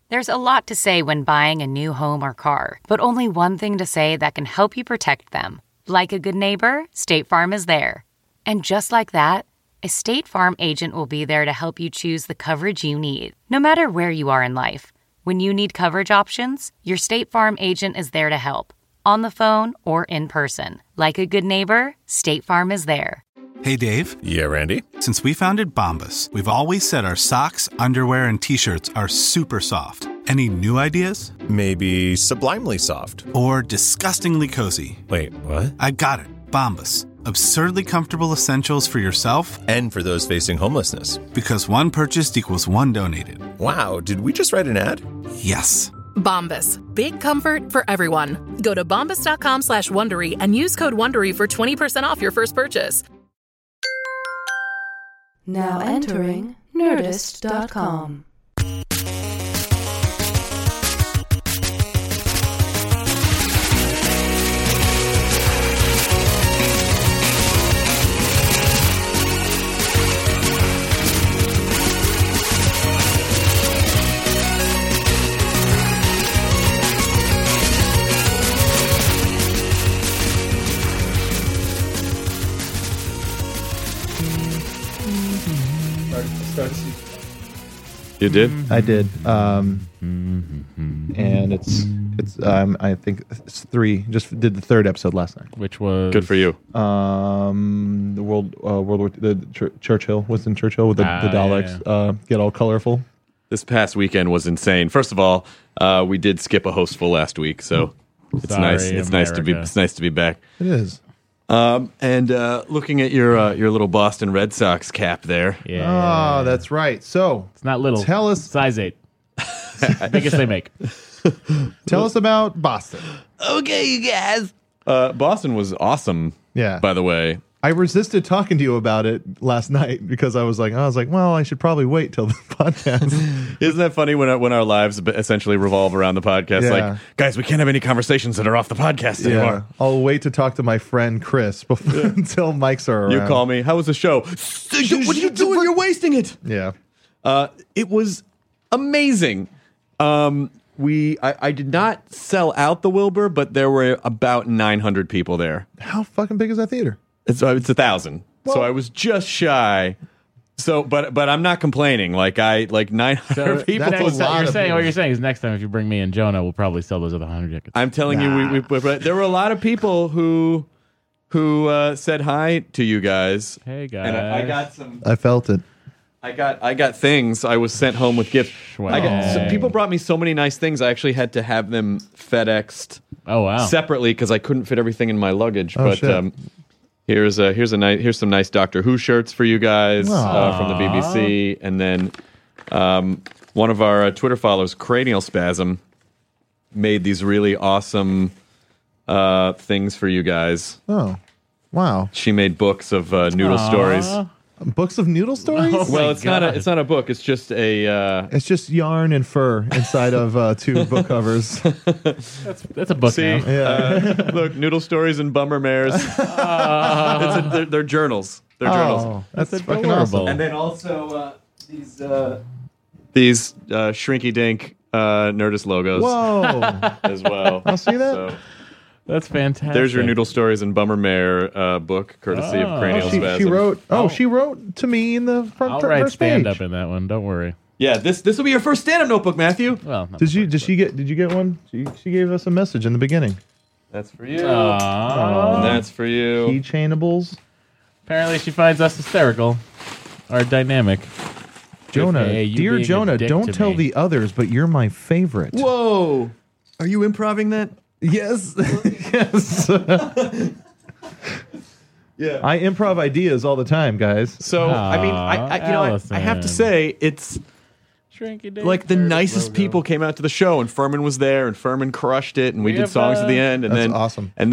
There's a lot to say when buying a new home or car, but only one thing to say that can help you protect them. Like a good neighbor, State Farm is there. And just like that, a State Farm agent will be there to help you choose the coverage you need, no matter where you are in life. When you need coverage options, your State Farm agent is there to help, on the phone or in person. Like a good neighbor, State Farm is there. Hey, Dave. Yeah, Randy. Since we founded Bombas, we've always said our socks, underwear, and T-shirts are super soft. Any new ideas? Maybe sublimely soft. Or disgustingly cozy. Wait, what? I got it. Bombas. Absurdly comfortable essentials for yourself and for those facing homelessness. Because one purchased equals one donated. Wow, did we just write an ad? Yes. Bombas. Big comfort for everyone. Go to bombas.com/Wondery and use code Wondery for 20% off your first purchase. Now entering Nerdist.com. You did? I did. And it's I think it's 3. Just did the 3rd episode last night. Which was good for you. The World War, Churchill, Winston Churchill with the Daleks get all colorful. This past weekend was insane. First of all, we did skip a hostful last week, so it's nice. It's nice to be back. It is. And looking at your little Boston Red Sox cap there. Yeah. Oh, that's right. So it's not little. Tell us, size 8, biggest they make. Tell us about Boston. Okay, you guys. Boston was awesome. Yeah. By the way, I resisted talking to you about it last night because I was like, well, I should probably wait till the podcast. Isn't that funny when our lives essentially revolve around the podcast? Yeah. Like, guys, we can't have any conversations that are off the podcast anymore. I'll wait to talk to my friend Chris until mics are around. You call me. How was the show? What are you doing? You're wasting it. Yeah. It was amazing. I did not sell out the Wilbur, but there were about 900 people there. How fucking big is that theater? It's 1,000. So I was just shy. So, but I'm not complaining. Like 900 people. What you're saying is next time if you bring me and Jonah, we'll probably sell those other 100 tickets. I'm telling you, there were a lot of people who said hi to you guys. Hey guys, and I got some. I felt it. I got things. I was sent home with gifts. People brought me so many nice things. I actually had to have them FedExed. Oh wow! Separately because I couldn't fit everything in my luggage. Oh, but shit. here's some nice Doctor Who shirts for you guys from the BBC, and then one of our Twitter followers, Cranial Spasm, made these really awesome things for you guys. Oh, wow! She made books of noodle stories. Books of noodle stories? Oh well, it's not a book. It's just a. It's just yarn and fur inside of 2 book covers. That's a book now. Yeah. Look, noodle stories and bummer mares. They're journals. They're journals. That's fucking adorable. awesome. And then also these shrinky dink Nerdist logos. Whoa! As well. I'll see that. So, That's fantastic. there's your noodle stories and bummer mare book, courtesy of Cranial Spasm. She wrote. She wrote to me in the front. I'll write first stand page. up in that one. Don't worry. Yeah, this will be your first stand-up notebook, Matthew. Well, Did you get one? She gave us a message in the beginning. That's for you. Aww. And that's for you. Keychainables. Apparently, she finds us hysterical. Our dynamic. Jonah, Hey, you dear being a Jonah, dick don't to tell me. the others, but you're my favorite. Whoa! Are you improving that? Yes. Yes. Yeah. I improv ideas all the time, guys. So I mean, I have to say it's like the nicest people came out to the show, and Furman was there, and Furman crushed it, and we did songs at the end, and That's then awesome. and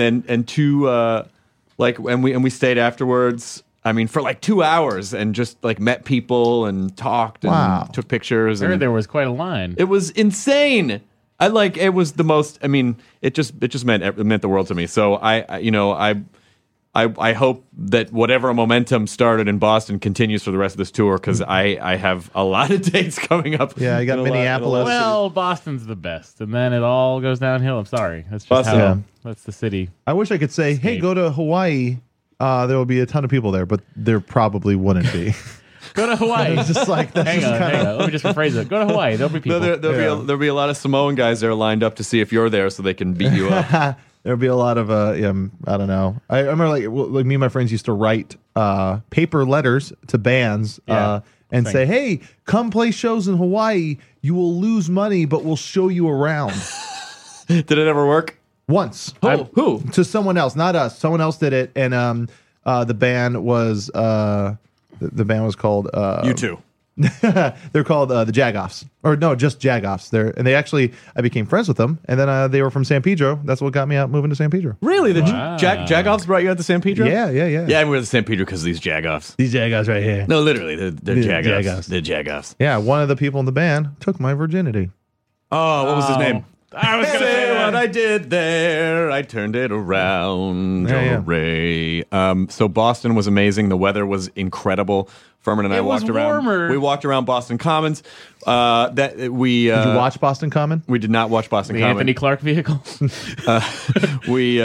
we stayed afterwards. I mean, for like 2 hours, and just like met people and talked and took pictures. I heard And there was quite a line. it was insane. It was the most. I mean, it just meant the world to me. So I I hope that whatever momentum started in Boston continues for the rest of this tour, because I have a lot of dates coming up. Yeah, you got Minneapolis. Well, Boston's the best, and then it all goes downhill. I'm sorry. That's just Boston. how. Yeah. That's the city. I wish I could say, hey, go to Hawaii. There will be a ton of people there, but there probably wouldn't be. Go to Hawaii. It's just like that's hang just on. Let me just rephrase it. Go to Hawaii. There'll be people. No, there'll be a lot of Samoan guys there lined up to see if you're there, so they can beat you up. There'll be a lot of I don't know. I remember like me and my friends used to write paper letters to bands and say, hey, come play shows in Hawaii. You will lose money, but we'll show you around. Did it ever work? Once. Who? To someone else, not us. Someone else did it, and the band was called U2. They're called the Jagoffs, or no, just Jagoffs. I became friends with them, and then they were from San Pedro. That's what got me out moving to San Pedro. Really? The Jagoffs brought you out to San Pedro? Yeah. Yeah, we were to San Pedro because of these Jagoffs. These Jagoffs right here. No, literally, they're Jagoffs. Jagoffs. They're Jagoffs. Yeah, one of the people in the band took my virginity. Oh, what was his name? I was going to say what that. I did there. I turned it around. Yeah. Hooray. So Boston was amazing. The weather was incredible. Furman and I walked around. Warmer. We walked around Boston Commons. Did you watch Boston Common? We did not watch Boston The Common. Anthony Clark vehicle. We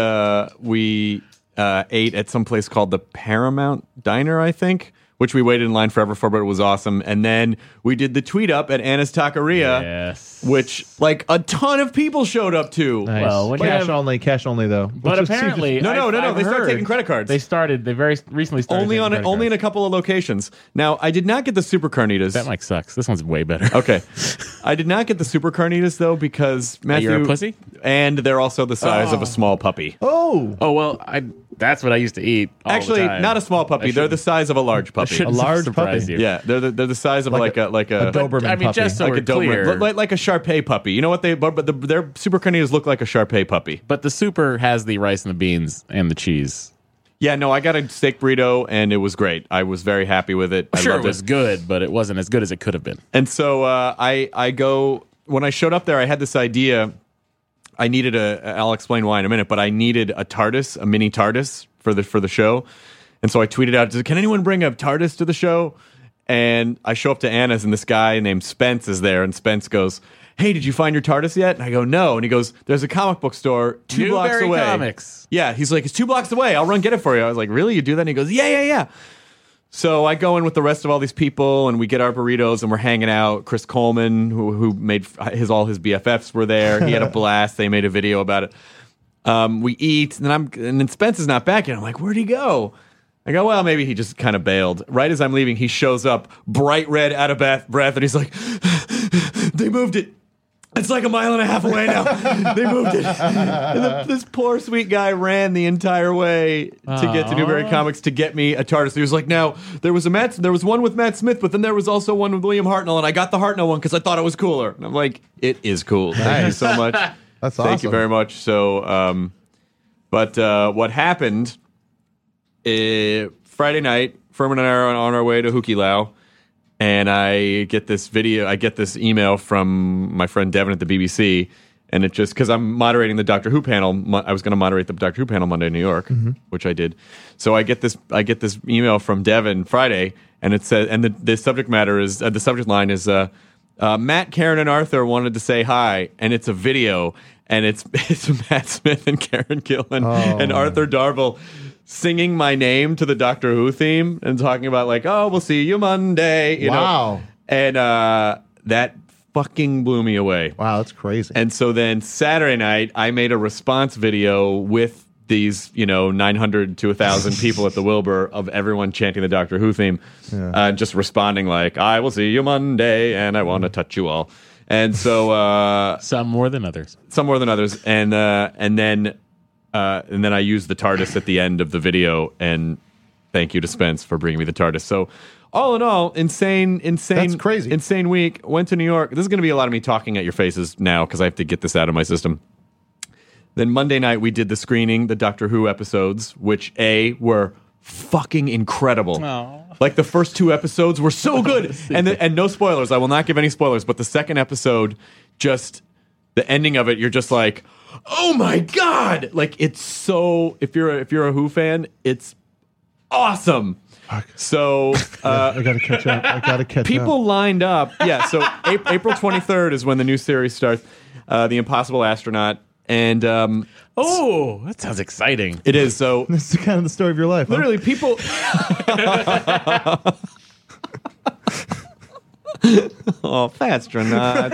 ate at some place called the Paramount Diner, I think, which we waited in line forever for, but it was awesome. And then we did the tweet up at Anna's Taqueria, Yes. which like a ton of people showed up to. Nice. Well, when you cash only though. But apparently, No. I've They started heard taking credit cards. They very recently started only taking credit in a cards. couple of locations. Now, I did not get the super carnitas. That mic sucks. This one's way better. Okay, I did not get the super carnitas though because Matthew, you're a pussy? and they're also the size of a small puppy. Oh, Well, that's what I used to eat. All Actually, the time. not a small puppy. They're the size of a large puppy. Shouldn't A large surprise puppy. you. Yeah, they're the size of like a Doberman I mean, puppy. just so like we're a Doberman, clear. like a Shar-Pei puppy. You know what their super carnitas look like a Shar-Pei puppy. But the super has the rice and the beans and the cheese. Yeah, no, I got a steak burrito and it was great. I was very happy with it. I Sure, loved it was good, but it wasn't as good as it could have been. And so I go when I showed up there. I had this idea. I needed I'll explain why in a minute, but I needed a TARDIS, a mini TARDIS for the show. And so I tweeted out, "Can anyone bring a TARDIS to the show?" And I show up to Anna's, and this guy named Spence is there, and Spence goes, "Hey, did you find your TARDIS yet?" And I go, "No." And he goes, "There's a comic book store 2 blocks Newberry away." Comics. Yeah, he's like, "It's 2 blocks away. I'll run get it for you." I was like, "Really? You do that?" And he goes, "Yeah." So I go in with the rest of all these people, and we get our burritos, and we're hanging out. Chris Coleman, who made all his BFFs, were there. He had a blast. They made a video about it. We eat, and then Spence is not back yet. I'm like, "Where'd he go?" I go, "Well, maybe he just kind of bailed." Right as I'm leaving, he shows up, bright red, out of breath, and he's like, "They moved it. It's like 1.5 miles away now. They moved it." And this poor sweet guy ran the entire way to get to Newberry Comics to get me a TARDIS. He was like, "Now there was one with Matt Smith, but then there was also one with William Hartnell, and I got the Hartnell one because I thought it was cooler." And I'm like, "It is cool. Thank you so much. That's Thank you awesome. very much." So, but what happened? Friday night, Furman and I are on our way to Hukilau. And I get this email from my friend Devin at the BBC, and it just, because I'm moderating the Doctor Who panel, I was going to moderate the Doctor Who panel Monday in New York, which I did. So I get this email from Devin Friday, and it says, and the subject matter is, the subject line is, Matt, Karen, and Arthur wanted to say hi, and it's a video, and it's Matt Smith and Karen Gillan and Arthur Darvill singing my name to the Doctor Who theme and talking about like, "Oh, we'll see you Monday." You Wow. know? And that fucking blew me away. Wow, that's crazy. And so then Saturday night, I made a response video with these, 900 to 1,000 people at the Wilbur of everyone chanting the Doctor Who theme, just responding like, "I will see you Monday, and I want to touch you all." And so Some more than others. and then I used the TARDIS at the end of the video, and thank you to Spence for bringing me the TARDIS. So all in all, insane. That's crazy. Insane week. Went to New York. This is going to be a lot of me talking at your faces now because I have to get this out of my system. Then Monday night we did the screening, the Doctor Who episodes, which were fucking incredible. Like the first 2 episodes were so good, and no spoilers. I will not give any spoilers. But the second episode, just the ending of it, you're just like, oh my God, like it's so. If you're a Who fan, it's awesome. So I gotta catch up. People lined up. Yeah. So April 23rd is when the new series starts. The Impossible Astronaut. And oh, that sounds exciting. It is. So this is kind of the story of your life. Literally, people. Oh, Fastronaut.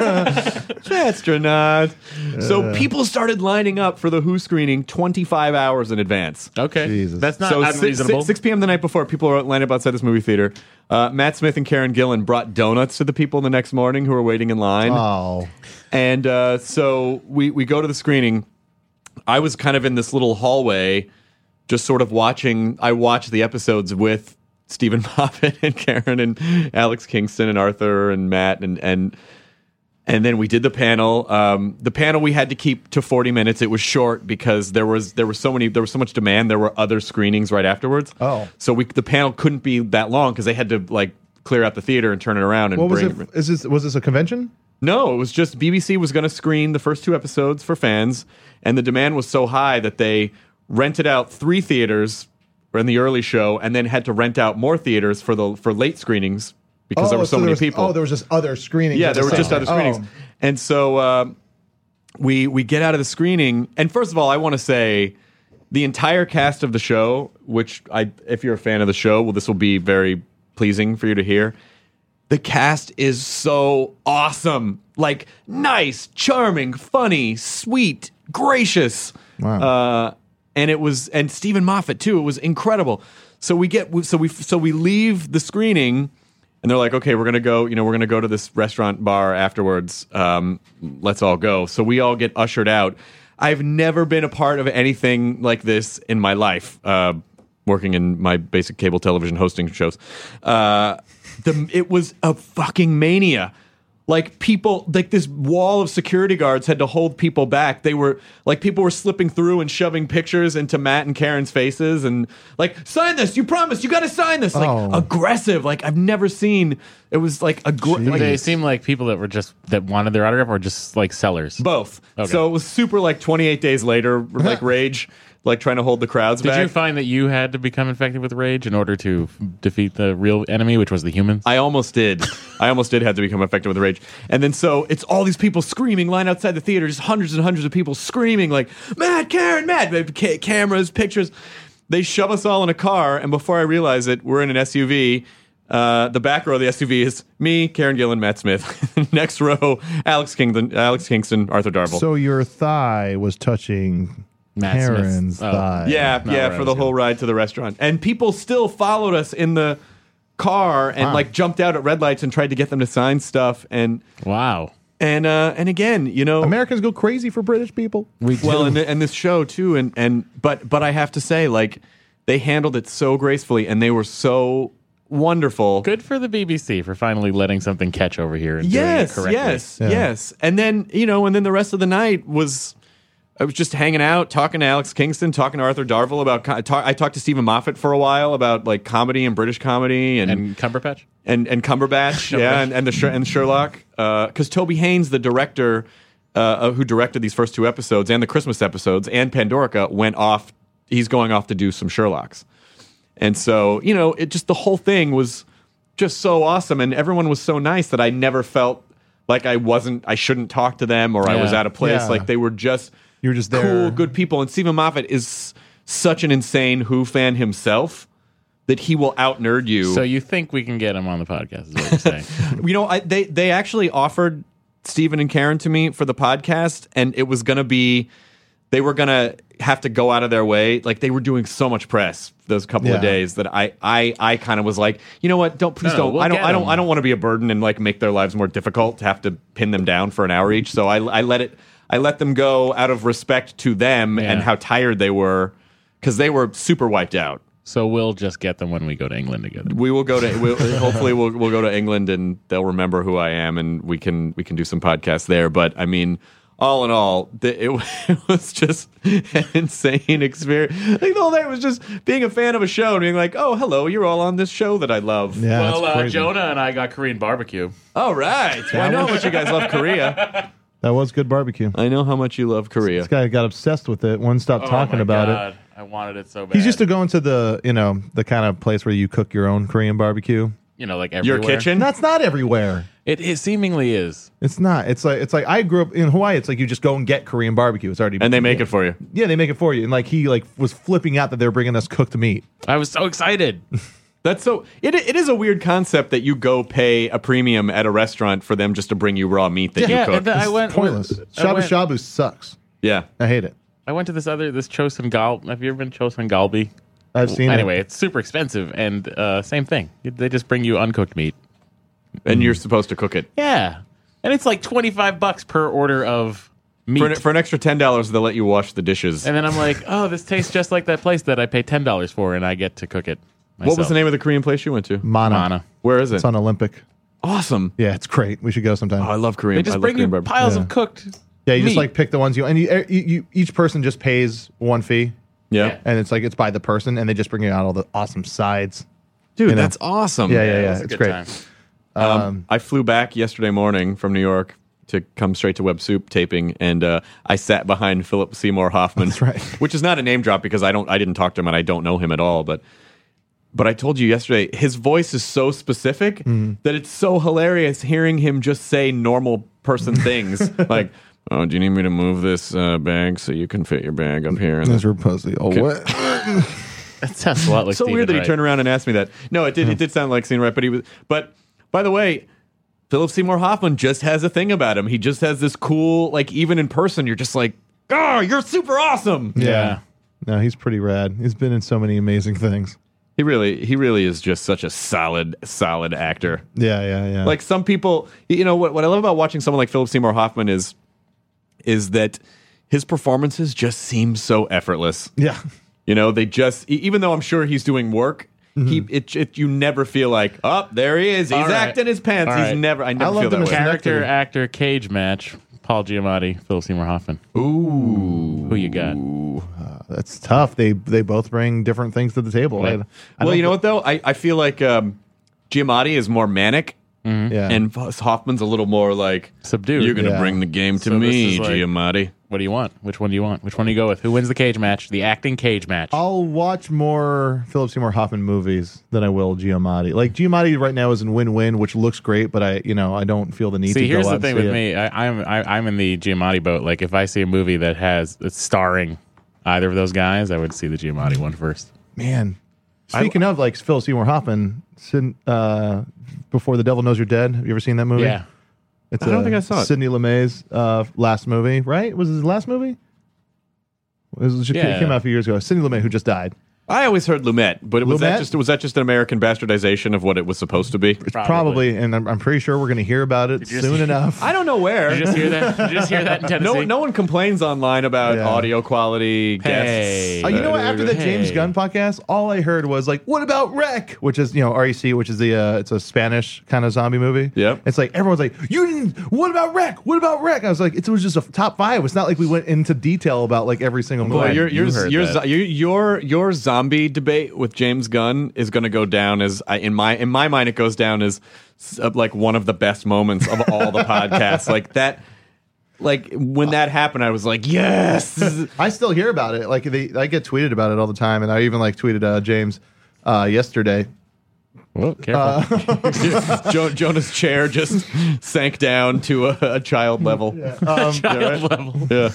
So people started lining up for the Who screening 25 hours in advance. Okay. Jesus. That's not So unreasonable. 6 p.m. the night before, people were lined up outside this movie theater. Matt Smith and Karen Gillan brought donuts to the people the next morning who were waiting in line. Oh. And so we go to the screening. I was kind of in this little hallway, just sort of watching. I watched the episodes with Stephen Moffat and Karen and Alex Kingston and Arthur and Matt and then we did the panel. The panel we had to keep to 40 minutes. It was short because there was so much demand. There were other screenings right afterwards. Oh, so the panel couldn't be that long because they had to like clear out the theater and turn it around. And what was it? Was this a convention? No, it was just BBC was going to screen the first 2 episodes for fans, and the demand was so high that they rented out 3 theaters in the early show, and then had to rent out more theaters for late screenings because there were so many people. Oh, there was just other screenings. Yeah, there were just other screenings, and so we get out of the screening, and first of all, I want to say the entire cast of the show, which if you're a fan of the show, well, this will be very pleasing for you to hear. The cast is so awesome. Like, nice, charming, funny, sweet, gracious. Wow. And Stephen Moffat too. It was incredible. So we leave the screening, and they're like, okay, we're gonna go to this restaurant bar afterwards. Let's all go. So we all get ushered out. I've never been a part of anything like this in my life. Working in my basic cable television hosting shows. It was a fucking mania. Like people, like this wall of security guards had to hold people back. They were like, people were slipping through and shoving pictures into Matt and Karen's faces and like, sign this, you promised, you got to sign this. Like aggressive. Like I've never seen, it was like they seem like people that wanted their autograph or just like sellers? Both. Okay. So it was super like 28 days later, like rage. Like trying to hold the crowds back. Did you find that you had to become infected with rage in order to defeat the real enemy, which was the humans? I almost did. I almost did have to become infected with rage. And then so it's all these people screaming, line outside the theater, just hundreds and hundreds of people screaming like, Matt, Karen, Matt, cameras, pictures. They shove us all in a car, and before I realize it, we're in an SUV. The back row of the SUV is me, Karen Gillan, Matt Smith. Next row, Alex Kingston, Arthur Darvill. So your thigh was touching Karen's thigh. Yeah, for the whole ride to the restaurant. And people still followed us in the car and like jumped out at red lights and tried to get them to sign stuff. And wow. And again, you know, Americans go crazy for British people. And this show too. But I have to say, like, they handled it so gracefully, and they were so wonderful. Good for the BBC for finally letting something catch over here and doing it correctly. Yes. And then the rest of the night I was just hanging out, talking to Alex Kingston, talking to Arthur Darvill about. I talked to Stephen Moffat for a while about like comedy and British comedy and Cumberbatch and Cumberbatch, and Sherlock. Because Toby Haynes, the director who directed these first 2 episodes and the Christmas episodes and Pandorica, went off. He's going off to do some Sherlocks, and so it just the whole thing was just so awesome, and everyone was so nice that I never felt like I shouldn't talk to them or I was out of place. Yeah. Like they were just. You were just there. Cool, good people. And Stephen Moffat is such an insane Who fan himself that he will out-nerd you. So you think we can get him on the podcast is what you're saying. They actually offered Stephen and Karen to me for the podcast, and it was going to be, they were going to have to go out of their way. Like they were doing so much press those couple of days that I kind of was like, you know what? Don't. I don't want to be a burden and like make their lives more difficult to have to pin them down for an hour each. So I let them go out of respect to them and how tired they were, because they were super wiped out. So we'll just get them when we go to England together. We will go to hopefully we'll go to England and they'll remember who I am and we can do some podcasts there. But I mean, all in all, it was just an insane experience. Like the whole thing was just being a fan of a show and being like, oh, hello, you're all on this show that I love. Yeah, well, Jonah and I got Korean barbecue. All right. Well, I know how much you guys love Korea. That was good barbecue. I know how much you love Korea. This guy got obsessed with it. Wouldn't stop talking about it. I wanted it so bad. He's used to going to the kind of place where you cook your own Korean barbecue. Like Your everywhere. kitchen? That's not everywhere. It seemingly is. It's not. It's like I grew up in Hawaii. It's like you just go and get Korean barbecue. It's already And they make it for you. Yeah, they make it for you. And like he was flipping out that they were bringing us cooked meat. I was so excited. That's so. It is a weird concept that you go pay a premium at a restaurant for them just to bring you raw meat that you cook. and then I went Pointless. Shabu shabu sucks. Yeah. I hate it. I went to this Chosun Galbi. Have you ever been Chosun Galbi? I've seen it. Anyway, it's super expensive, and same thing. They just bring you uncooked meat. And you're supposed to cook it. Yeah, and it's like $25 per order of meat. For an extra $10, they'll let you wash the dishes. And then I'm like, oh, this tastes just like that place that I pay $10 for, and I get to cook it myself. What was the name of the Korean place you went to? Mana. Where is it? It's on Olympic. Awesome. Yeah, it's great. We should go sometime. Oh, I love Korean. They just I love bring you Korean barbecue. piles Yeah. of cooked. Yeah, you meat. just like pick the ones you each person just pays one fee. Yeah. And it's by the person, and they just bring you out all the awesome sides. Dude, You know? that's awesome. Yeah. was a It's good great. time. I flew back yesterday morning from New York to come straight to Web Soup taping, and I sat behind Philip Seymour Hoffman. That's right. Which is not a name drop because I didn't talk to him and I don't know him at all, but I told you yesterday, his voice is so specific that it's so hilarious hearing him just say normal person things like, "Oh, do you need me to move this bag so you can fit your bag up here?" And Those were pussy. Oh, what? That sounds a lot like so Stephen weird that he Wright. turned around and asked me that. No, it did. It did sound like Stephen Wright, but by the way, Philip Seymour Hoffman just has a thing about him. He just has this cool, like even in person, you're just like, "Oh, you're super awesome." Yeah. No, he's pretty rad. He's been in so many amazing things. He really is just such a solid actor. Yeah. Like some people, what I love about watching someone like Philip Seymour Hoffman is that his performances just seem so effortless. Yeah. They just, even though I'm sure he's doing work, you never feel like, oh, there he is. He's All right. acting his pants. All I right. never feel loved that him way. as Character Connected. actor cage match. Paul Giamatti, Philip Seymour Hoffman. Ooh. Who you got? That's tough. They both bring different things to the table. Right. Well, you know what though? I feel like Giamatti is more manic, Yeah. and Hoffman's a little more like Subdued. You're going to Yeah. bring the game to So this me, is like- Giamatti. What do you want? Which one do you want? Which one do you go with? Who wins the cage match? The acting cage match. I'll watch more Philip Seymour Hoffman movies than I will Giamatti. Like Giamatti right now is in Win-Win, which looks great, but I don't feel the need to See, go here's out the and thing see with it. me. I'm in the Giamatti boat. Like, if I see a movie that it's starring either of those guys, I would see the Giamatti one first. Man, speaking of like Philip Seymour Hoffman, Before the Devil Knows You're Dead. Have you ever seen that movie? Yeah. It's I don't think I saw it. Sidney Lumet's last movie, right? Was it his last movie? It came out a few years ago. Sidney Lumet, who just died. I always heard Lumet, but was that Lumet? just an American bastardization of what it was supposed to be? Probably, and I'm pretty sure we're going to hear about it you soon just- enough. I don't know where. Did you just hear that? Did you just hear that in Tennessee? No one complains online about Yeah. audio quality Hey. guests. You know what? After the James Hey. Gunn podcast, all I heard was like, "What about Rec?" Which is REC, which is it's a Spanish kind of zombie movie. Yep. It's like everyone's like, "You didn't. What about Rec? What about Rec?" I was like, it was just a top 5. It's not like we went into detail about like every single movie. Boy, heard your zombie debate with James Gunn is going to go down as in my mind it goes down as like one of the best moments of all the podcasts. Like that. Like when that happened, I was like, yes. I still hear about it. Like I get tweeted about it all the time, and I even like tweeted James yesterday. Whoa, careful. Jonah's chair just sank down to a child level. Child level. Yeah.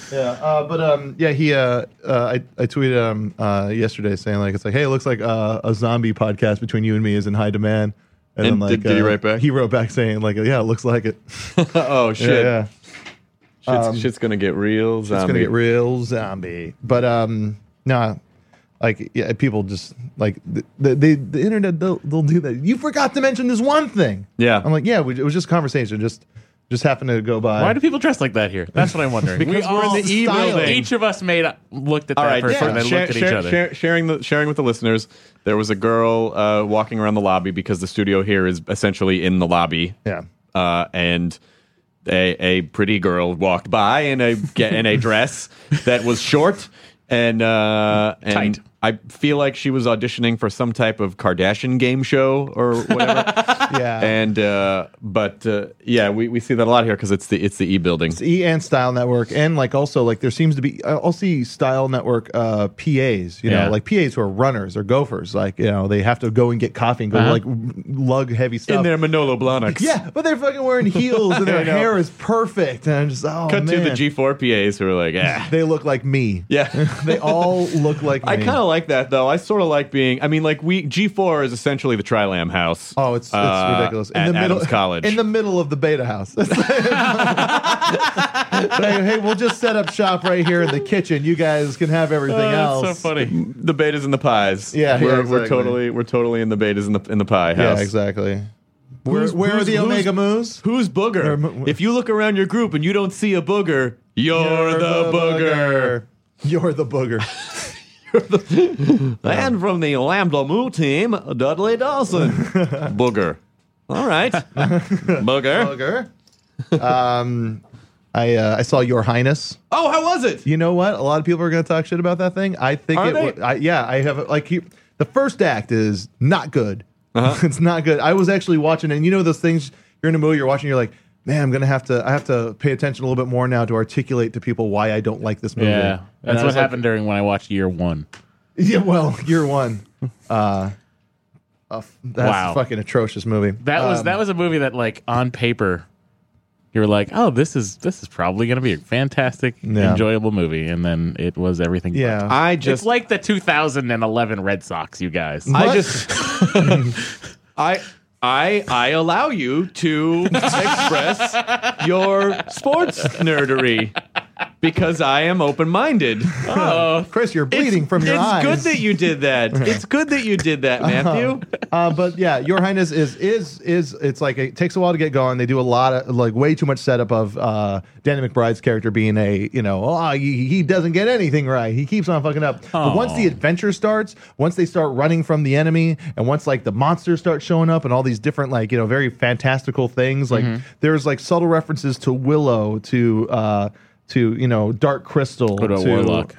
I tweeted him yesterday saying like it's like, hey, it looks like a zombie podcast between you and me is in high demand. And then like did he write back? He wrote back saying like, yeah, it looks like it. Oh shit. Yeah. Shit's gonna get real zombie. It's gonna get real zombie. But no, like people just like the internet they'll do that. You forgot to mention this one thing. Yeah. I'm like, yeah, it was just conversation. Just happened to go by. Why do people dress like that here? That's what I'm wondering. Because we're in the styling. Each of us looked at All that right, person and then looked at each other. sharing with the listeners. There was a girl walking around the lobby because the studio here is essentially in the lobby. Yeah. And a pretty girl walked by in a dress that was short and Tight. I feel like she was auditioning for some type of Kardashian game show or whatever. Yeah. And we see that a lot here because it's the E building. It's E and Style Network, and like also like there seems to be I'll see Style Network PAs, you know, like PAs who are runners or gophers, like they have to go and get coffee and go like lug heavy stuff In their Manolo Blahniks. Yeah, but they're fucking wearing heels and their hair is perfect, and I'm just Cut to the G4 PAs who are like, they look like me. Yeah. They all look like me. I kind of like that though. I sort of like being. I mean, like G4 is essentially the Tri-Lam house. Oh, it's ridiculous. In the middle, Adams College, in the middle of the Beta house. Hey, we'll just set up shop right here in the kitchen. You guys can have everything else. That's so funny. The betas and the pies. Yeah, we're totally in the betas in the pie house. Yeah, exactly. Where are the Omega Moos? Who's booger? If you look around your group and you don't see a booger, you're the booger. You're the booger. And from the Lambda Moo team, Dudley Dawson. Booger. All right. Booger. I saw Your Highness. Oh, how was it? You know what? A lot of people are going to talk shit about that thing. I think I have the first act is not good. It's not good. I was actually watching, and those things you're in a movie, you're watching, you're like, man, I have to pay attention a little bit more now to articulate to people why I don't like this movie. Yeah, that's what happened during when I watched Year One. Yeah, well, Year One. That's a fucking atrocious movie. That was a movie that, like, on paper, you were like, oh, this is probably going to be a fantastic, enjoyable movie, and then it was everything. Yeah, it's like the 2011 Red Sox, you guys. I allow you to express your sports nerdery because I am open-minded. Oh, Chris, you're bleeding from your eyes. It's good that you did that. It's good that you did that, Matthew. But yeah, Your Highness is it's like it takes a while to get going. They do a lot of like way too much setup of Danny McBride's character being he doesn't get anything right. He keeps on fucking up. But once the adventure starts, once they start running from the enemy, and once like the monsters start showing up and all these different very fantastical things, like there's like subtle references to Willow, to Dark Crystal, to Warlock.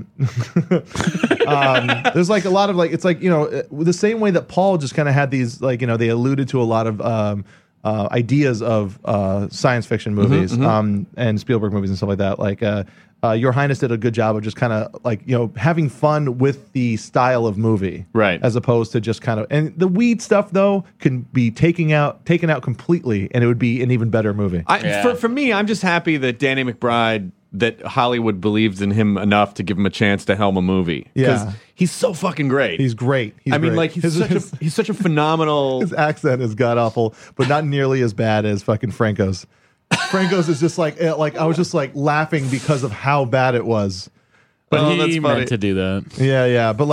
There's like a lot of like, it's like, the same way that Paul just kind of had these, like, they alluded to a lot of ideas of science fiction movies and Spielberg movies and stuff like that. Like Your Highness did a good job of just kind of like, having fun with the style of movie. Right. As opposed to just kind of, and the weed stuff though can be taken out completely and it would be an even better movie. For me, I'm just happy that Danny McBride, that Hollywood believes in him enough to give him a chance to helm a movie. Because he's so fucking great. He's great. He's such a phenomenal... His accent is god-awful, but not nearly as bad as fucking Franco's. Franco's is just like I was just like laughing because of how bad it was. But he meant to do that. Yeah. But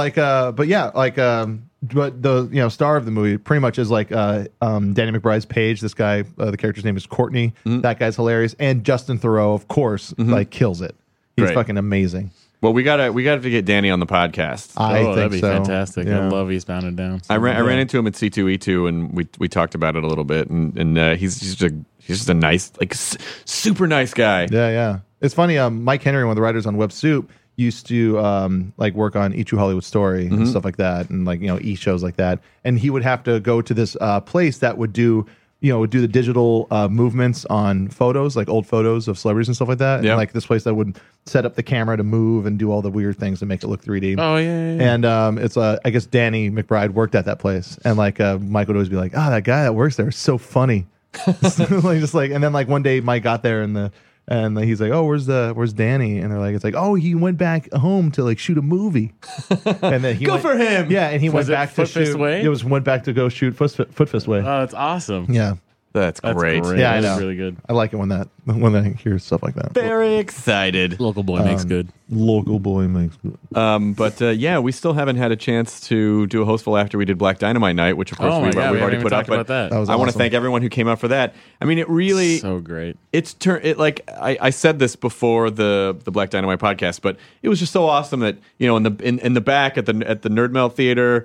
the star of the movie pretty much is like Danny McBride's page. This guy, the character's name is Courtney. That guy's hilarious. And Justin Theroux, of course, like kills it. He's fucking amazing. Well, we gotta get Danny on the podcast. I think that'd be so. fantastic. Yeah. I love Eastbound and Down. I ran into him at C2E2 and we talked about it a little bit. And he's just a nice, like super nice guy. Yeah. It's funny. Mike Henry, one of the writers on Web Soup, used to like work on E! True Hollywood Story and stuff like that, and like E! shows like that. And he would have to go to this place that would do the digital movements on photos, like old photos of celebrities and stuff like that. Yep. And like this place that would set up the camera to move and do all the weird things to make it look 3D. Oh yeah. And it's I guess Danny McBride worked at that place, and like Mike would always be like, "Oh, that guy that works there is so funny." And then like one day Mike got there and he's like, "Oh, where's Danny?" And they're like, "It's like, oh, he went back home to like shoot a movie." And then he Good for him. Yeah, and he went back to shoot. Went back to go shoot Foot Fist Way. Oh, that's awesome. Yeah, that's great. Yeah, I know. That's really good. I like it when I hear stuff like that. Very excited. Local boy makes good. Local boy makes good. But we still haven't had a chance to do a hostful after we did Black Dynamite Night, which of course we've already put up. But that was I want to awesome. thank everyone who came out for that. I mean, it really so great. I said this before the Black Dynamite podcast, but it was just so awesome that in the back at the Nerd Melt Theater.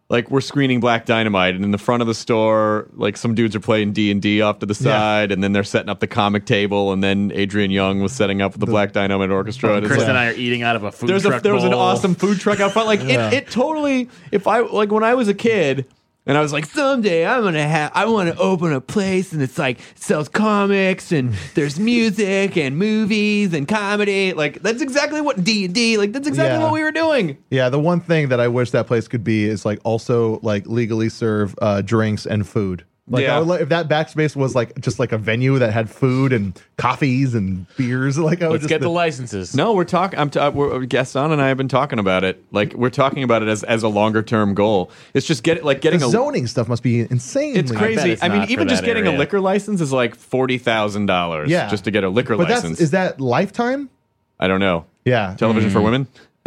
like we're screening Black Dynamite, and in the front of the store, like some dudes are playing D&D off to the side, and then they're setting up the comic table, and then Adrian Young was setting up the Black Dynamite Orchestra. Chris and I are eating out of a food truck. There was an bowl. awesome food truck out front. Like it totally. If I like when I was a kid. And I was like, someday I want to open a place, and it's like sells comics, and there's music and movies and comedy. Like that's exactly what D&D. Like that's exactly what we were doing. Yeah, the one thing that I wish that place could be is like also like legally serve drinks and food. Like I would, if that backspace was like just like a venue that had food and coffees and beers, like I would Let's get the licenses. No, we're talking. Gaston and I have been talking about it. Like we're talking about it as a longer term goal. It's just getting the zoning stuff must be insane. It's crazy. I mean, even just getting a liquor license is like $40,000. Yeah, just to get a liquor license. Is that lifetime? I don't know. Yeah, television for women.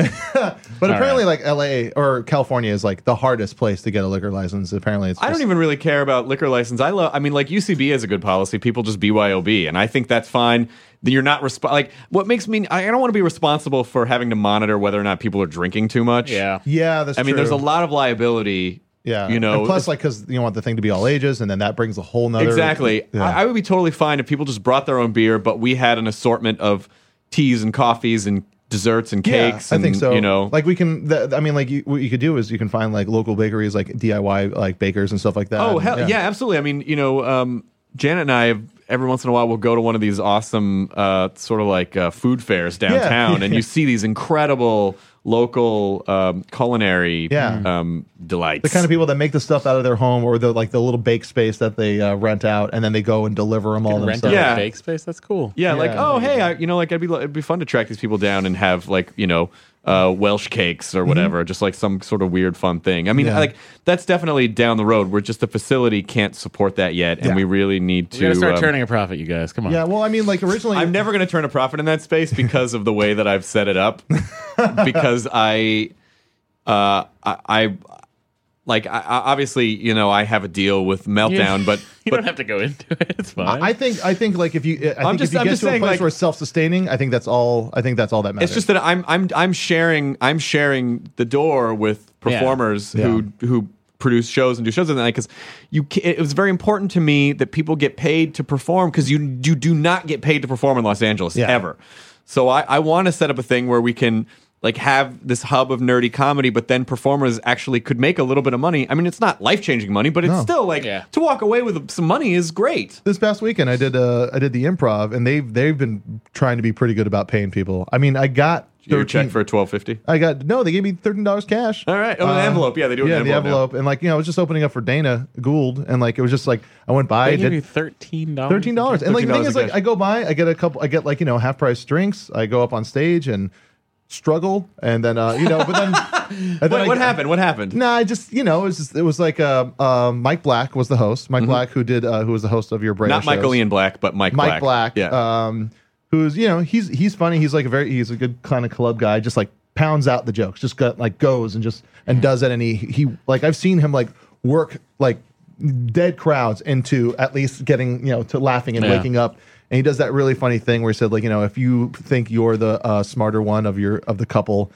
But apparently, like LA or California is like the hardest place to get a liquor license. Apparently, I don't even really care about liquor license. I mean, like UCB has a good policy. People just BYOB, and I think that's fine. You're not like what makes me. I don't want to be responsible for having to monitor whether or not people are drinking too much. Yeah, that's. I mean, true. there's a lot of liability. Yeah, you know. And plus, like, because you want the thing to be all ages, and then that brings a whole nother. Exactly. Yeah. I would be totally fine if people just brought their own beer, but we had an assortment of teas and coffees and desserts and cakes. I think so. You know, like we can. I mean, like what you could do is you can find like local bakeries, like DIY like bakers and stuff like that. Oh hell yeah, absolutely. I mean, you know, Janet and I every once in a while we'll go to one of these awesome sort of like food fairs downtown, and you see these incredible local culinary delights. The kind of people that make the stuff out of their home or the little bake space that they rent out, and then they go and deliver them all themselves. Rent out a bake space? That's cool. Yeah, like it'd be fun to track these people down and have like Welsh cakes or whatever, just like some sort of weird fun thing. I mean, like that's definitely down the road. Where just the facility can't support that yet, and we really need to. We gotta start turning a profit, you guys. Come on. Yeah, well, I mean, like originally, I'm never going to turn a profit in that space because of the way that I've set it up. Because I obviously, I have a deal with Meltdown, but you don't have to go into it. It's fine. I think like if you get to a place where it's self-sustaining, I think that's all that matters. It's just that I'm sharing the door with performers who produce shows and do shows, and because it was very important to me that people get paid to perform, because you do not get paid to perform in Los Angeles ever. So I want to set up a thing where we can like have this hub of nerdy comedy, but then performers actually could make a little bit of money. I mean, it's not life-changing money, but it's still like to walk away with some money is great. This past weekend, I did the Improv, and they've been trying to be pretty good about paying people. I mean, I got your check for $12.50. They gave me $13 cash. All right. Oh, an envelope. Yeah, they do it in an envelope. And like, I was just opening up for Dana Gould, and like it was just like I went by. They gave you $13. $13. And like the thing is, like I go by, I get like half price drinks. I go up on stage and struggle, and then but then what happened? What happened? No, I just it was like Mike Black was the host. Mike Black, who was the host of your Brave Not shows. Michael Ian Black, but Mike Black. Yeah. Who's he's funny. He's like he's a good kind of club guy. Just like pounds out the jokes. Just goes and does it. And he like I've seen him like work like dead crowds into at least getting to laughing and waking up. And he does that really funny thing where he said, like, if you think you're the smarter one of the couple,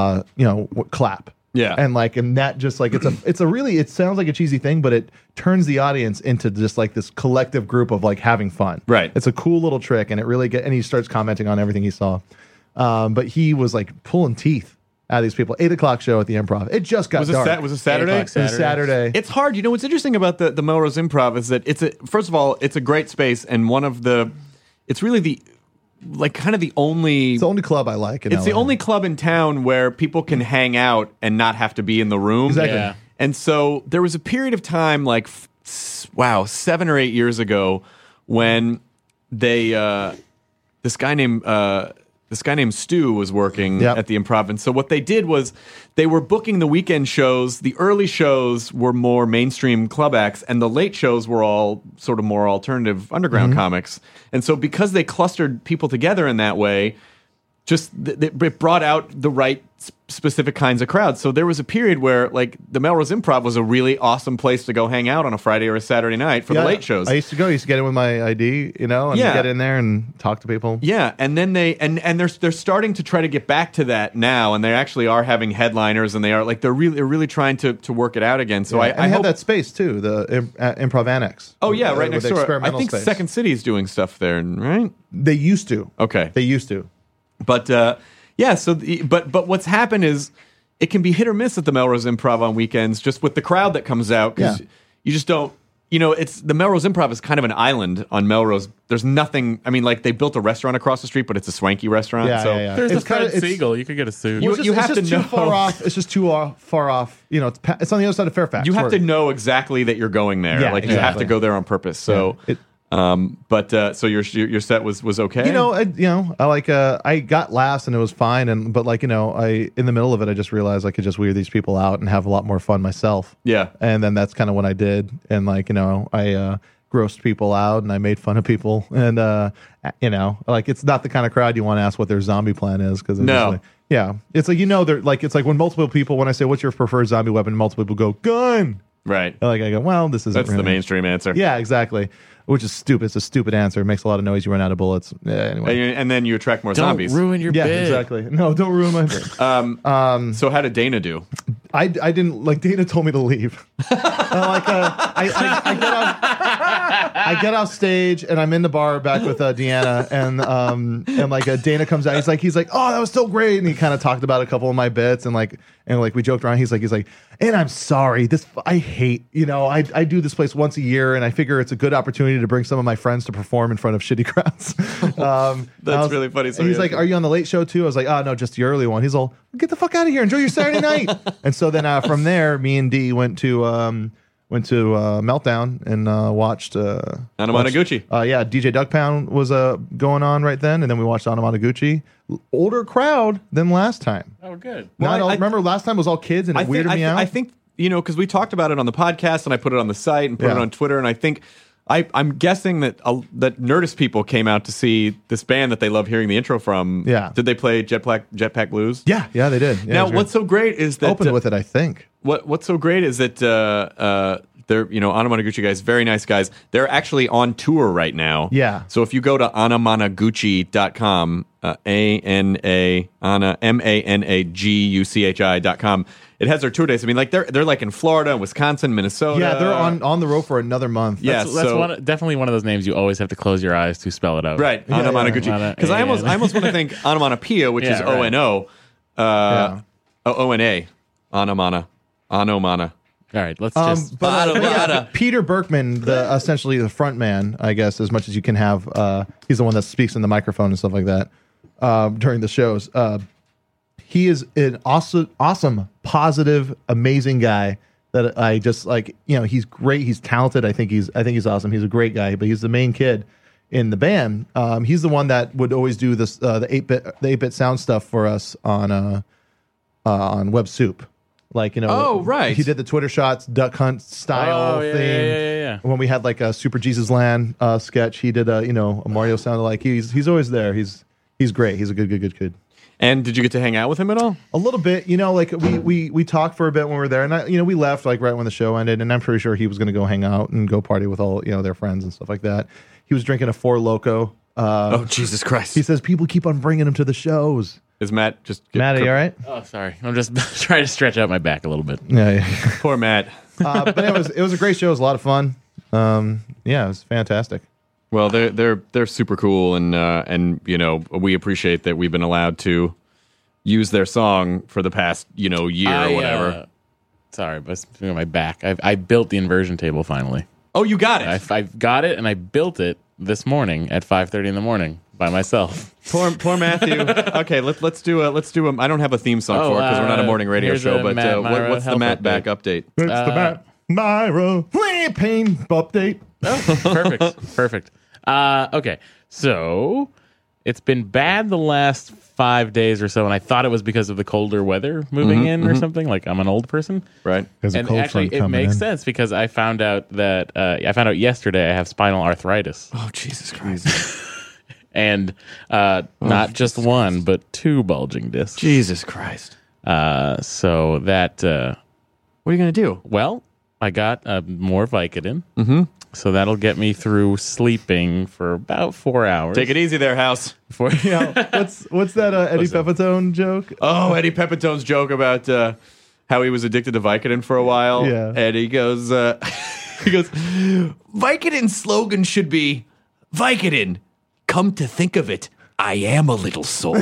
clap. Yeah. And that just like it sounds like a cheesy thing, but it turns the audience into just like this collective group of like having fun. Right. It's a cool little trick, and and he starts commenting on everything he saw. But he was like pulling teeth out of these people. 8:00 show at the Improv. It just got dark. Was it Saturday? It was Saturday. It's hard. What's interesting about the Melrose Improv is that first of all, it's a great space, and it's really the kind of the only. It's the only club I like. It's the only club in town where people can hang out and not have to be in the room. Exactly. Yeah. And so there was a period of time, 7 or 8 years ago, when they this guy named Stu was working at the Improv. And so what they did was they were booking the weekend shows. The early shows were more mainstream club acts, and the late shows were all sort of more alternative underground comics. And so because they clustered people together in that way, it brought out the right specific kinds of crowds. So there was a period where like the Melrose Improv was a really awesome place to go hang out on a Friday or a Saturday night for the late shows. I used to get in with my ID, and get in there and talk to people. Yeah, and then they're starting to try to get back to that now, and they actually are having headliners, and they're really trying to work it out again. So I have hope that space too, the Improv Annex. Oh yeah, right next door. I think space. Second City is doing stuff there, right? They used to. Okay, they used to. But but what's happened is it can be hit or miss at the Melrose Improv on weekends, just with the crowd that comes out, because you just don't. It's the Melrose Improv is kind of an island on Melrose. There's nothing. I mean, like they built a restaurant across the street, but it's a swanky restaurant. Yeah. There's the Fred Siegel. You could get a suit. You have to know. Too far off. It's just too far off. It's on the other side of Fairfax. You have to know exactly that you're going there. Yeah, you have to go there on purpose. So. Yeah. So your set was okay. I got last and it was fine. But in the middle of it, I just realized I could just weird these people out and have a lot more fun myself. Yeah. And then that's kind of what I did. And I grossed people out and I made fun of people. And it's not the kind of crowd you want to ask what their zombie plan is because it's like it's like when multiple people, when I say what's your preferred zombie weapon, multiple people go gun. Right. I go, well, this isn't. That's the mainstream answer. Yeah, exactly. Which is stupid. It's a stupid answer. It makes a lot of noise. You run out of bullets. Yeah, anyway. And then you attract more zombies. Don't ruin your bit. Yeah, exactly. No, don't ruin my bit. So how did Dana do? I didn't like. Dana told me to leave. I get off stage and I'm in the bar back with Deanna and Dana comes out. He's like, oh, that was so great, and he kind of talked about a couple of my bits and we joked around. He's like, and I'm sorry. I hate. I do this place once a year, and I figure it's a good opportunity to bring some of my friends to perform in front of shitty crowds. That's really funny. So he's like, are you on the Late Show too? I was like, oh no, just the early one. He's all, get the fuck out of here. Enjoy your Saturday night. And so then from there, me and Dee went to Meltdown and watched Anamanaguchi. DJ Duck Pound was going on right then, and then we watched Anamanaguchi. Older crowd than last time. Oh, good. Remember last time was all kids, and it weirded me out. I think because we talked about it on the podcast, and I put it on the site and put it on Twitter, and I think I'm guessing that Nerdist people came out to see this band that they love hearing the intro from. Yeah. Did they play Jetpack Blues? Yeah, they did. Yeah, now, what's so great is that opened with it, I think. What's so great is that they're Anamanaguchi guys, very nice guys. They're actually on tour right now. Yeah. So if you go to anamanaguchi.com, MANAGUCHI.com, it has their tour dates. I mean, like they're like in Florida, Wisconsin, Minnesota. Yeah, they're on the road for another month. That's definitely one of those names you always have to close your eyes to spell it out. Right, Anamanaguchi. Because I almost want to think Onomatopoeia, which is O-N-O, O-N-A, Anomana. All right, let's just. Peter Berkman, essentially the front man, I guess, as much as you can have. He's the one that speaks in the microphone and stuff like that during the shows. He is an awesome, positive, amazing guy that I just like. He's great. He's talented. I think he's awesome. He's a great guy, but he's the main kid in the band. He's the one that would always do this the 8-bit sound stuff for us on Web Soup. Oh, right. He did the Twitter Shots Duck Hunt style thing. Yeah. When we had like a Super Jesus Land sketch, he did a Mario sound alike. He's always there. He's great. He's a good kid. And did you get to hang out with him at all? A little bit. We talked for a bit when we were there, and we left like right when the show ended. And I'm pretty sure he was going to go hang out and go party with all their friends and stuff like that. He was drinking a Four Loko. Oh Jesus Christ! He says people keep on bringing him to the shows. Is Matt Matt, are you all right? Oh, sorry. I'm just trying to stretch out my back a little bit. Yeah. Poor Matt. But it was a great show. It was a lot of fun. It was fantastic. Well, they're super cool, and we appreciate that we've been allowed to use their song for the past year or whatever. Sorry, but speaking of my back, I built the inversion table finally. Oh, you got it. I got it, and I built it this morning at 5:30 in the morning by myself. Poor Matthew. Okay, let's do I don't have a theme song for it because we're not a morning radio show. But what's the Matt back update? It's the Matt Myra Pain update. Oh, perfect. Okay, so it's been bad the last 5 days or so, and I thought it was because of the colder weather moving in or something. Like I'm an old person, right? And actually, it makes sense because I found out that yesterday I have spinal arthritis. Oh Jesus Christ! and not just one, but 2 bulging discs. Jesus Christ. So that... What are you going to do? Well, I got more Vicodin. Mm-hmm. So that'll get me through sleeping for about 4 hours. Take it easy there, House. What's What's that Eddie Pepitone joke? Oh, Eddie Pepitone's joke about how he was addicted to Vicodin for a while. Yeah. And he goes, Vicodin's slogan should be, Vicodin, come to think of it, I am a little sore.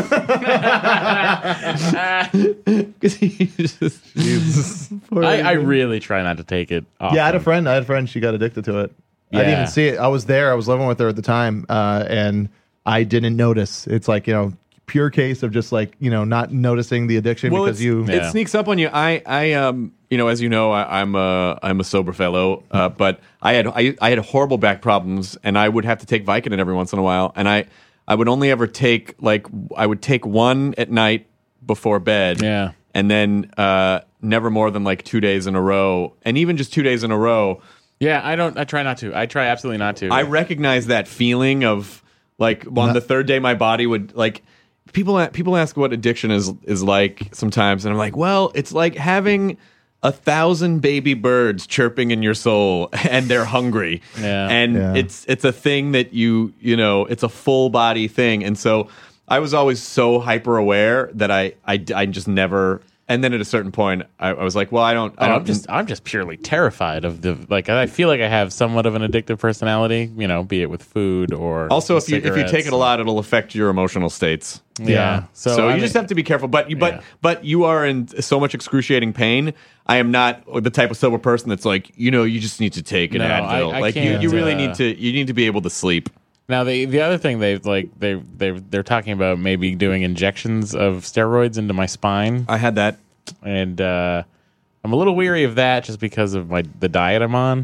I really try not to take it often. Yeah, I had a friend. She got addicted to it. I didn't even see it. I was there. I was living with her at the time, and I didn't notice. It's like, pure case of just like, not noticing the addiction because it sneaks up on you. I as you know, I'm a sober fellow, but I had horrible back problems, and I would have to take Vicodin every once in a while, and I would only ever take I would take one at night before bed. Yeah. And then never more than 2 days in a row. And even just 2 days in a row. Yeah, I try not to. I try absolutely not to. I recognize that feeling of on the third day my body would people ask what addiction is like sometimes, and I'm like, well, it's like having 1,000 baby birds chirping in your soul, and they're hungry. Yeah. And it's a thing that it's a full body thing. And so I was always so hyper aware that I just never. And then at a certain point, I was like, well, I'm just purely terrified of the I feel like I have somewhat of an addictive personality, be it with food or also if you take it a lot, it'll affect your emotional states. Yeah. So you just have to be careful. But you are in so much excruciating pain. I am not the type of sober person that's like, you just need to take an Advil. I can't, you really need to be able to sleep. Now the other thing they're talking about maybe doing injections of steroids into my spine. I had that, and I'm a little weary of that just because of the diet I'm on.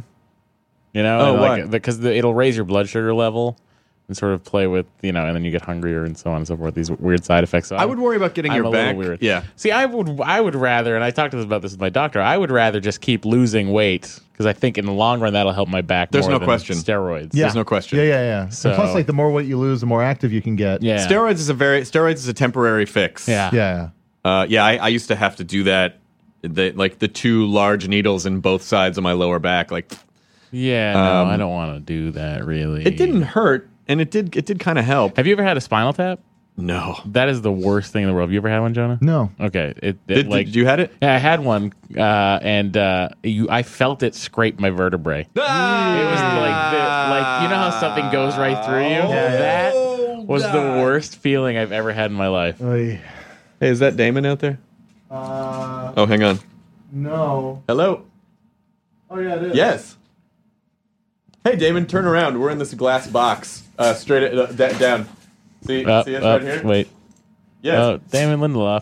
Because it'll raise your blood sugar level and sort of play with and then you get hungrier and so on and so forth. These weird side effects. So I would worry about getting your back. Weird. Yeah. See, I would rather, and I talked about this with my doctor. I would rather just keep losing weight. Because I think in the long run that'll help my back. There's more no than question. Steroids. Yeah. There's no question. Yeah. So, and plus, the more weight you lose, the more active you can get. Yeah. Steroids is a temporary fix. Yeah. I used to have to do that. The 2 large needles in both sides of my lower back. No, I don't want to do that. Really, it didn't hurt, and it did kind of help. Have you ever had a spinal tap? No. That is the worst thing in the world. Have you ever had one, Jonah? No. Okay. Did you had it? Yeah, I had one, and I felt it scrape my vertebrae. It was you know how something goes right through you? That was the worst feeling I've ever had in my life. Hey, is that Damon out there? Hang on. No. Hello? Oh, yeah, it is. Yes. Hey, Damon, turn around. We're in this glass box. Straight down. See us right here? Wait. Yes. Damon Lindelof.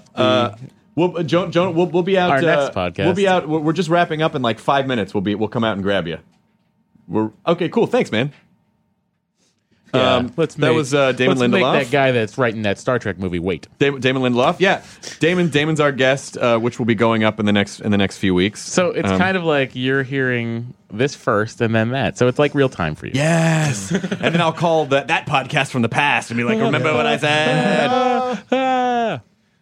We'll be out. Our next podcast. We'll be out. We're just wrapping up in 5 minutes. We'll come out and grab you. Okay. Cool. Thanks, man. Yeah, that was Damon Lindelof. Let's make that guy that's writing that Star Trek movie wait. Damon Lindelof. Yeah, Damon's our guest, which will be going up in the next few weeks. So it's kind of like you're hearing this first and then that. So it's like real time for you. Yes. And then I'll call that podcast from the past and be like, remember what I said?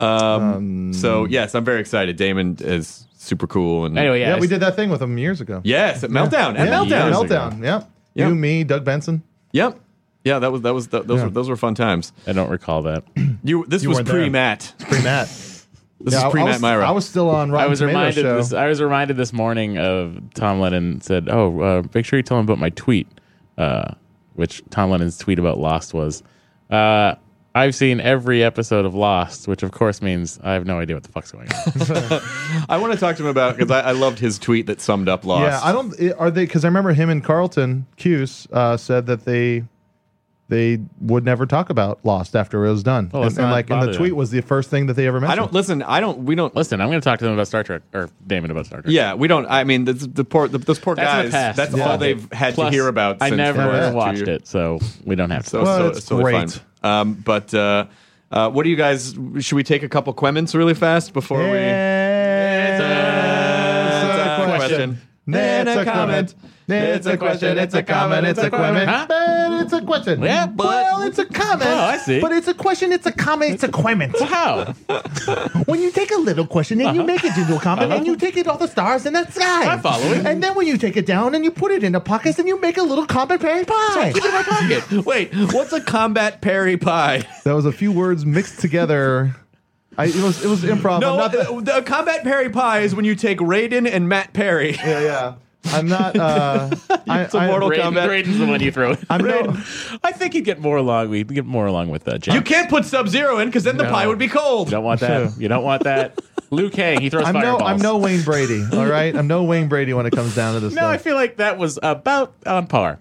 So yes, I'm very excited. Damon is super cool. And anyway, yeah, we did that thing with him years ago. Yes, at Meltdown. Meltdown. Yep. You, me, Doug Benson. Yep. Yeah, those were fun times. I don't recall that. This was pre-Matt. Pre-Matt. This is pre-Matt Myra. I was still on Rotten Tomatoes show. I was reminded this morning of Tom Lennon said, make sure you tell him about my tweet, which Tom Lennon's tweet about Lost was, I've seen every episode of Lost, which of course means I have no idea what the fuck's going on. I want to talk to him about, because I loved his tweet that summed up Lost. Yeah, because I remember him and Carlton Cuse said that they would never talk about Lost after it was done. Well, and the tweet was the first thing that they ever mentioned. Listen, I'm going to talk to them about Star Trek, or Damon about Star Trek. Yeah, we don't, I mean, those poor guys, that's all they've had to hear about I since never watched it, so we don't have to. So it's totally great. Fine. But what do you guys, should we take a couple Quemments really fast before we... It's a question. It's a comment. It's a question. It's a comment. It's a comment. Huh? But it's a question. Yeah, but- well, it's a comment. Oh, I see. But it's a question. It's a comment. It's a comment. How? When you take a little question and you make it into a comment and you take it all the stars in the sky. I'm following. And then when you take it down and you put it in the pockets and you make a little combat Perry pie. Keep it in my pocket. Wait, what's a combat Perry pie? That was a few words mixed together. It was improv. No, I'm not that- the combat Perry pie is when you take Raiden and Matt Perry. yeah. I'm not. It's a Mortal Kombat. Raiden's the one you throw. I'm I think you'd get more along. We'd get more along with Jax. You can't put Sub-Zero in because then the pie would be cold. You don't want that. You don't want that. Liu Kang, he throws fireballs. I'm no Wayne Brady. All right, I'm no Wayne Brady when it comes down to this. No, I feel like that was about on par.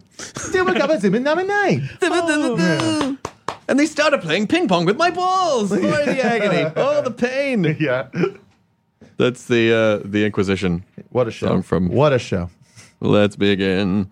And they started playing ping pong with my balls. Boy, the agony. Oh, the pain. Yeah. That's the Inquisition. What a show! Song from What a show! Let's begin.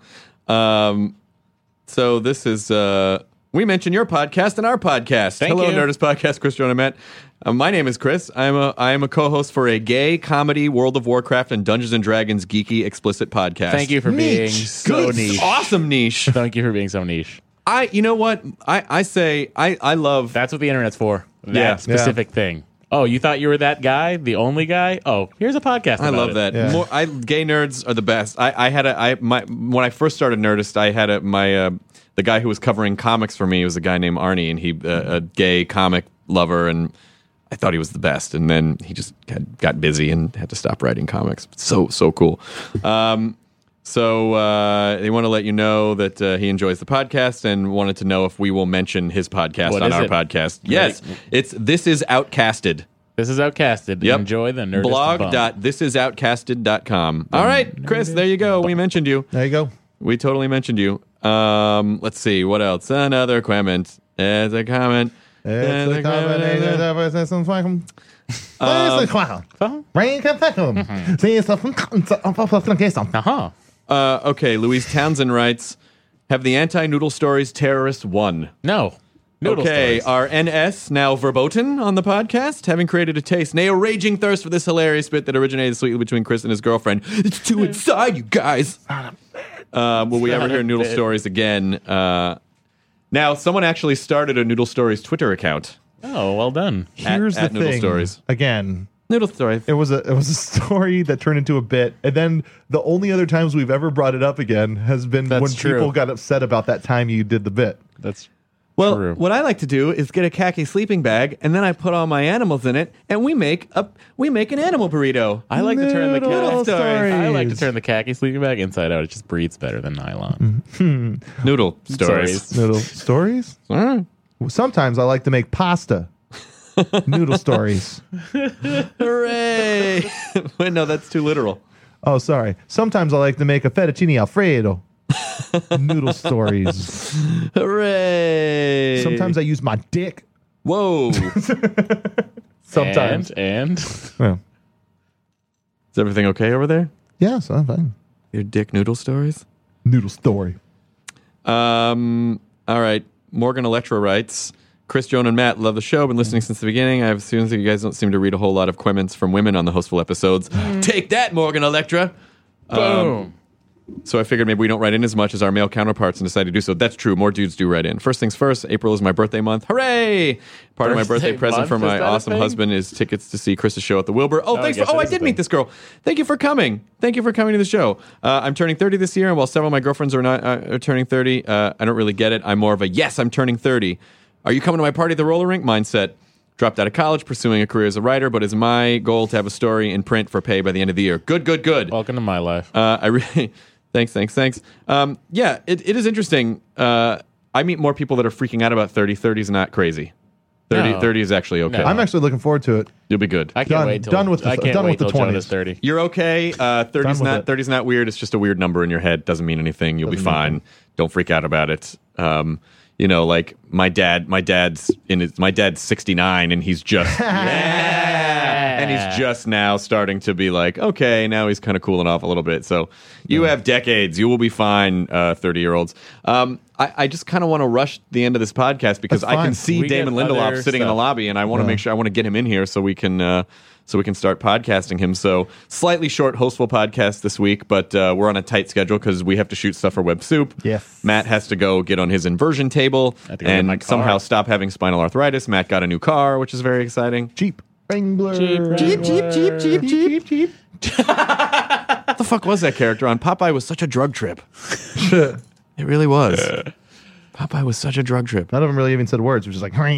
So this is we mention your podcast and our podcast. Thank Hello, you. Nerdist Podcast. Chris, Jonah, Matt. My name is Chris. I am a co-host for a gay comedy, World of Warcraft, and Dungeons and Dragons geeky explicit podcast. Thank you for being Niche. so Good, niche. awesome niche. Thank you for being so niche. You know what? I love. That's what the internet's for. That Yeah. specific thing. Oh, you thought you were that guy, the only guy? Oh, here's a podcast. I about love it. that. Yeah. Gay nerds are the best. When I first started Nerdist, I had the guy who was covering comics for me was a guy named Arnie, and he a gay comic lover, and I thought he was the best. And then he just got busy and had to stop writing comics. So cool. So they want to let you know that he enjoys the podcast and wanted to know if we will mention his podcast What on is our it? podcast. Yes, it's This Is Outcasted. This is Outcasted. Yep. Enjoy the Nerdist bump. blog.thisisoutcasted.com. All right, Chris, there you go. We mentioned you. There you go. We totally mentioned you. Let's see. What else? Another comment. It's a comment. It's a combination of some fucking. Uh-huh. Okay, Louise Townsend writes, have the anti-noodle stories terrorists won? No. Noodle Okay, stories. are NS now verboten on the podcast? Having created a taste, nay, a raging thirst for this hilarious bit that originated sweetly between Chris and his girlfriend. It's too inside, you guys. Will we ever hear noodle stories again? Now, someone actually started a Noodle Stories Twitter account. Oh, well done. Here's at the Noodle thing. Stories. Again, Noodle Stories. it was a story that turned into a bit, and then the only other times we've ever brought it up again has been That's when true. people got upset about that time you did the bit. That's Well, true. what I like to do is get a khaki sleeping bag, and then I put all my animals in it, and we make an animal burrito. I like to turn the Noodle khaki. stories. I like to turn the khaki sleeping bag inside out. It just breathes better than nylon. Noodle stories. Noodle stories? Mm. Sometimes I like to make pasta. Noodle stories. Hooray! Wait, no, that's too literal. Oh, sorry. Sometimes I like to make a fettuccine alfredo. Noodle stories. Hooray! Sometimes I use my dick. Whoa! Sometimes. And Well, Is everything okay over there? yeah, so I'm fine. Your dick noodle stories? Noodle story. All right. Morgan Electra writes, Chris, Joan, and Matt love the show. Been listening since the beginning. I have assumed that you guys don't seem to read a whole lot of comments from women on the hostful episodes. Take that, Morgan Electra. boom. So I figured maybe we don't write in as much as our male counterparts and decide to do so. That's true. More dudes do write in. First things first, April is my birthday month. Hooray! Part of my birthday Birthday present for month? Is my that a awesome thing? husband is tickets to see Chris's show at the Wilbur. Oh, thanks I guess for. Oh, it I is a did meet thing. this girl. Thank you for coming. Thank you for coming to the show. I'm turning 30 this year, and while several of my girlfriends are not are turning 30, I don't really get it. I'm more of a yes, I'm turning 30. Are you coming to my party at the roller rink mindset? Dropped out of college, pursuing a career as a writer, but it's my goal to have a story in print for pay by the end of the year. Good. Welcome to my life. I really thanks. Yeah, it is interesting. I meet more people that are freaking out about 30. 30 is not crazy. 30 No. 30 is actually okay. No. I'm actually looking forward to it. You'll be good. I can't done- wait till done with the- I can't done wait with the till Joan 20s. is 30. You're okay. 30's with not it. 30's not weird. It's just a weird number in your head. Doesn't mean anything. You'll be Doesn't mean fine. Don't freak out about it. You know, like my dad's 69 and he's just And he's just now starting to be like, okay, now he's kind of cooling off a little bit. So you have decades. You will be fine, 30-year-olds. I just kind of want to rush the end of this podcast because I can see Damon Lindelof sitting in the lobby, and I want to make sure I want to get him in here so we can start podcasting him. So slightly short, hostful podcast this week, but we're on a tight schedule because we have to shoot stuff for Web Soup. Yes. Matt has to go get on his inversion table and somehow stop having spinal arthritis. Matt got a new car, which is very exciting. Jeep Wrangler. Jeep. What the fuck was that character on Popeye? Was such a drug trip. It really was. Popeye was such a drug trip. None of them really even said words. It was just like, I'm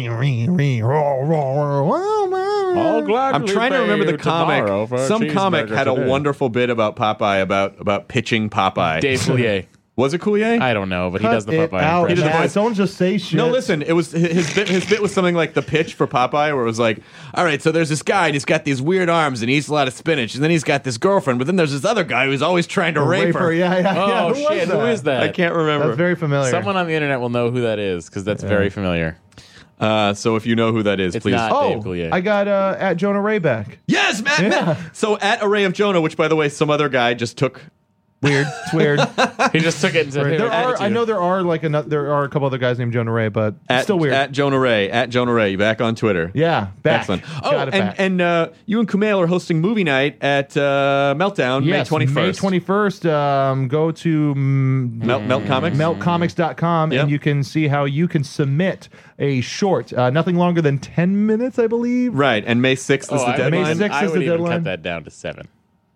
trying to remember the comic. Some comic had a wonderful bit about Popeye, about pitching Popeye. Dave Coulier. Was it Coulier? I don't know, but he does the Popeye He impression. does the voice. Don't just say shit. No, listen. It was his bit was something like the pitch for Popeye, where it was like, all right, so there's this guy and he's got these weird arms and he eats a lot of spinach, and then he's got this girlfriend, but then there's this other guy who's always trying to rape her. Yeah. Oh, Who shit. Who is that? I can't remember. That's very familiar. Someone on the internet will know who that is because that's very familiar. So if you know who that is, It's please. not Dave Coulier. I got at Jonah Ray back. Yes, Matt. So at Array of Jonah, which by the way, some other guy just took. Weird. It's weird. He just took it and said, I know there are a couple other guys named Jonah Ray, but it's still weird. At Jonah Ray, back on Twitter. Yeah, back. Excellent. Got it back. And you and Kumail are hosting movie night at Meltdown Yes, May 21st. May 21st. Go to Melt Comics. meltcomics.com Yep. and you can see how you can submit a short, nothing longer than 10 minutes, I believe. Right, and May 6th is the deadline. May 6th I is would the even deadline. cut that down to 7.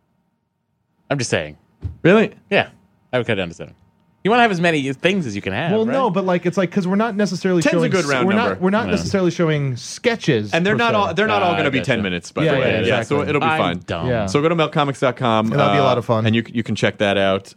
I'm just saying. Really? Yeah, I would cut it down to 7. You want to have as many things as you can have. Well, right? no, but like it's like because we're not necessarily 10's a showing. good round number. We're not necessarily showing sketches, And they're per not se. all going to be gotcha. 10 minutes, by Yeah, the way. yeah, exactly. So it'll be I'm fun. dumb. Yeah. So go to meltcomics.com. That'll be a lot of fun. And you can check that out.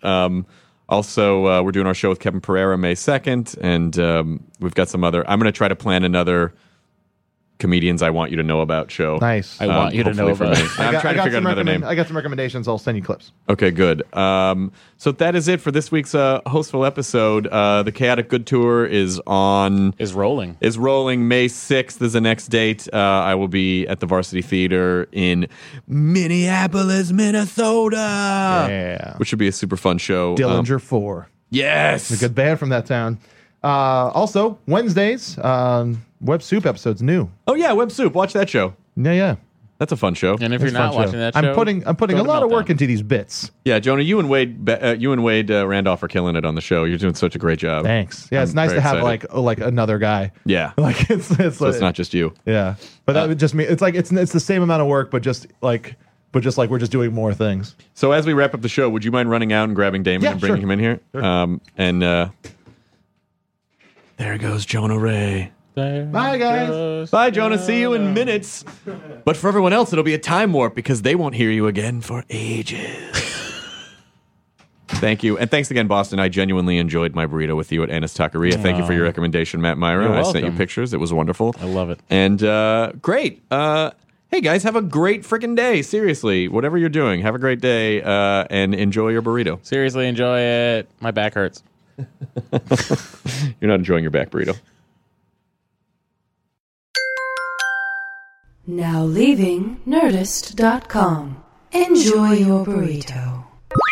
Also, we're doing our show with Kevin Pereira May 2nd, and we've got some other. I'm going to try to plan another Comedians I Want You to Know About show. Nice. I want you to know hopefully for about me. it. I'm trying to figure out another name. I got some recommendations. I'll send you clips. Okay, good. So that is it for this week's hostful episode. The Chaotic Good Tour is rolling. May 6th is the next date. I will be at the Varsity Theater in Minneapolis, Minnesota. Yeah. Which should be a super fun show. Dillinger 4. Yes. A good band from that town. Also, Wednesdays, Web Soup episodes new. Oh yeah, Web Soup. Watch that show. Yeah. That's a fun show. And if you're It's a not fun watching show. that show, I'm putting go a to lot of Meltdown. work into these bits. Yeah, Jonah, you and Wade Randolph are killing it on the show. You're doing such a great job. Thanks. Yeah, it's I'm nice very to have excited. like another guy. Yeah. Like it's So it's not just you. Yeah, but that would just mean it's like it's the same amount of work, but just like we're just doing more things. So as we wrap up the show, would you mind running out and grabbing Damon Yeah, and bringing sure. him in here? Sure. There goes Jonah Ray. Bye, guys. Bye, Jonah. See you in minutes. But for everyone else, it'll be a time warp because they won't hear you again for ages. Thank you. And thanks again, Boston. I genuinely enjoyed my burrito with you at Anna's Taqueria. Thank you for your recommendation, Matt Myra. You're I sent you welcome. pictures. It was wonderful. I love it. And great. Hey, guys, have a great freaking day. Seriously, whatever you're doing, have a great day and enjoy your burrito. Seriously, enjoy it. My back hurts. You're not enjoying your back burrito. Now leaving Nerdist.com. Enjoy your burrito.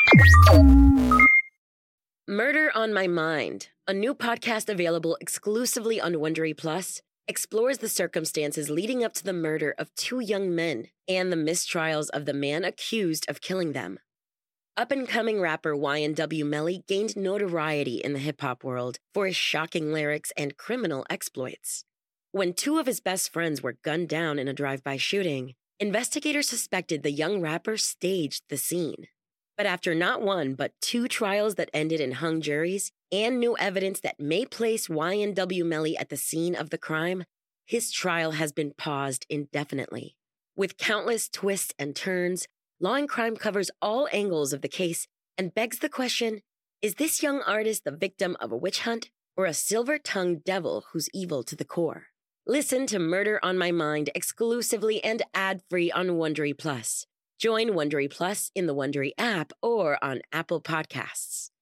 Murder on My Mind, a new podcast available exclusively on Wondery Plus, explores the circumstances leading up to the murder of two young men and the mistrials of the man accused of killing them. Up-and-coming rapper YNW Melly gained notoriety in the hip-hop world for his shocking lyrics and criminal exploits. When two of his best friends were gunned down in a drive-by shooting, investigators suspected the young rapper staged the scene. But after not one but two trials that ended in hung juries and new evidence that may place YNW Melly at the scene of the crime, his trial has been paused indefinitely. With countless twists and turns, Law and Crime covers all angles of the case and begs the question, is this young artist the victim of a witch hunt or a silver-tongued devil who's evil to the core? Listen to Murder on My Mind exclusively and ad-free on Wondery Plus. Join Wondery Plus in the Wondery app or on Apple Podcasts.